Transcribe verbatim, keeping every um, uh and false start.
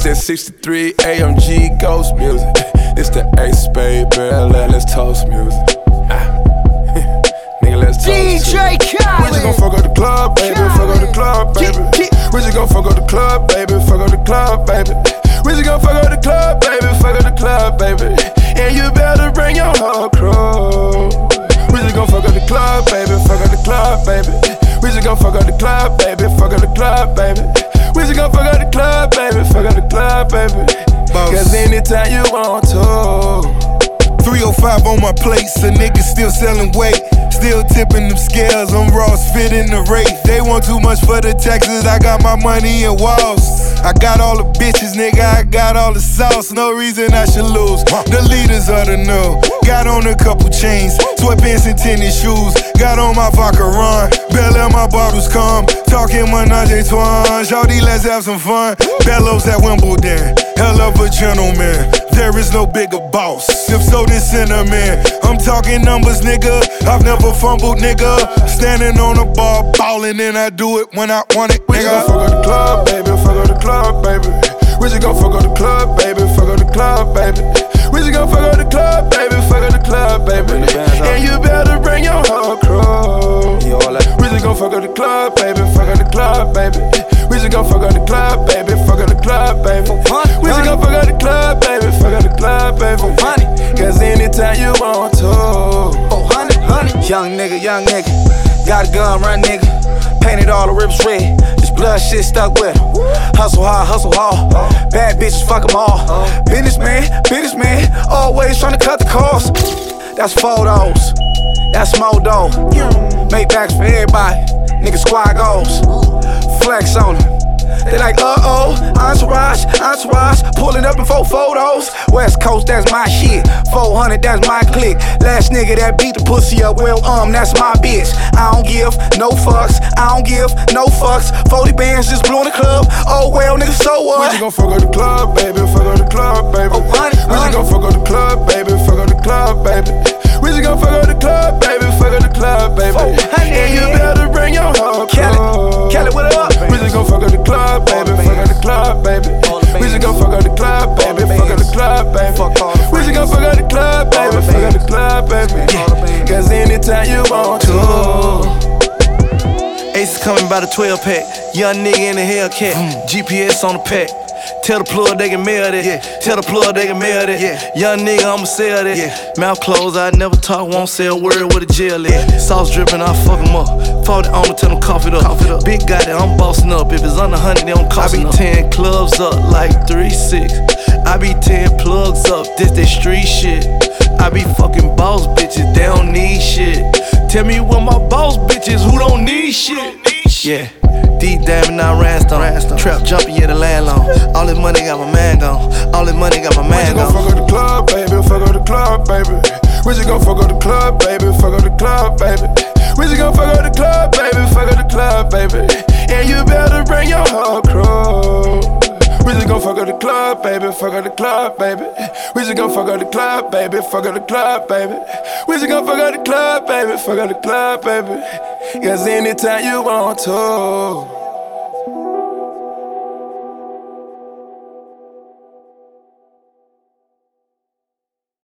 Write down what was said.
that sixty-three A M G ghost music. It's the Ace Spade Bell, let's toast music. Ah. Nigga, let's toast. D J Khaled. We just gon' fuck up the club, baby. Fuck up the club, baby. We just gon' fuck up the club, baby. Fuck up the club, baby. We just gon' fuck up the club, baby. Fuck up the club, baby. And you better bring your whole crew. We just gon' fuck up the club, baby. Fuck up the club, baby. We just gon' fuck up the club, baby. Fuck up the club, baby. We just gon' fuck up the club, baby. Fuck up the club, baby. Cause anytime you want to. three oh five on my plate, so niggas still selling weight. Still tipping them scales, I'm Ross fitting the rate. They want too much for the taxes, I got my money in walls. I got all the bitches, nigga, I got all the sauce. No reason I should lose. The leaders of the new. Got on a couple chains, sweatpants and tennis shoes. Got on my vodka run, Bell Air my bottles come. Talking menage a trois, shawty, let's have some fun. Bellows at Wimbledon, hell of a gentleman. There is no bigger boss, if so then cinnamon. I'm talking numbers, nigga, I've never fumbled, nigga. Standing on the bar, ballin', and I do it when I want it, nigga. We just gon' fuck up the club, baby, fuck up the club, baby. We just gon' fuck up the club, baby, fuck up the club, baby. We just gon' fuck up the club, baby, fuck up the club, baby. And you better bring your whole crew. We just gon' fuck up the club, baby, fuck up the club, baby. We just gon' fuck up the club, baby, fuck up the club, baby. We just gon' fuck up the club, baby, fuck up the club, baby. Cause anytime you want to. Oh, honey, honey. Young nigga, young nigga. Got a gun, run nigga. Painted all the rips red. This blood shit stuck with him. Hustle hard, hustle hard. Bad bitches, fuck them all. Businessman, businessman. Always trying to cut the cost. That's photos. That's Modo. Make backs for everybody. Nigga squad goals. Flex on them. They like, uh-oh, entourage, entourage, pulling up in four photos. West Coast, that's my shit. four hundred, that's my clique. Last nigga that beat the pussy up, well, um, that's my bitch. I don't give no fucks, I don't give no fucks. forty bands just blew in the club, oh well, nigga, so what? We just gon' fuck up the club, baby, fuck up the club, baby. Oh, honey, we just gon' fuck up the club, baby, fuck up the club, baby. We just gon' fuck up the club, baby, fuck up the club, baby. Oh, honey, and you better bring your whole crew. Kelly, Kelly, what up? We just gon' fuck up the club, baby, fuck up the club, baby. We just gon' fuck up the club, baby, fuck up the club, baby. We just gon' fuck up the club, baby, fuck up the club, baby. Cause anytime you want to. Ace is coming by the twelve pack. Young nigga in the Hellcat. G P S on the pack. Tell the plug they can mail that. Yeah. Tell the plug they can mail that. Yeah. Young nigga, I'ma sell that. Yeah. Mouth closed, I never talk, won't sell word with a jail at. Sauce dripping, I fuck them up. forty on me, tell them cough it up. Cough it up. Big guy that I'm bossing up. If it's under one hundred, they don't cost I be ten clubs up like three six. I be ten plugs up, this that street shit. I be fucking boss bitches, they don't need shit. Tell me what my boss bitches who don't need shit. Yeah. Deep diving, not rhinestone. Trap jumping, yeah, the land long. All this money got my man gone. All this money got my man gone. We just gon' fuck up the club, baby. Fuck up the club, baby. We just gon' fuck up the club, baby. Fuck up the club, baby. We just gon' fuck up the club, baby. Fuck up the club, baby. And you better bring your whole crew. We just gon' fuck up the club, baby. Fuck up the club, baby. We just gon' fuck up the club, baby. Fuck up the club, baby. We just gon' fuck up the club, baby. Fuck up the club, baby. Cause anytime you want to.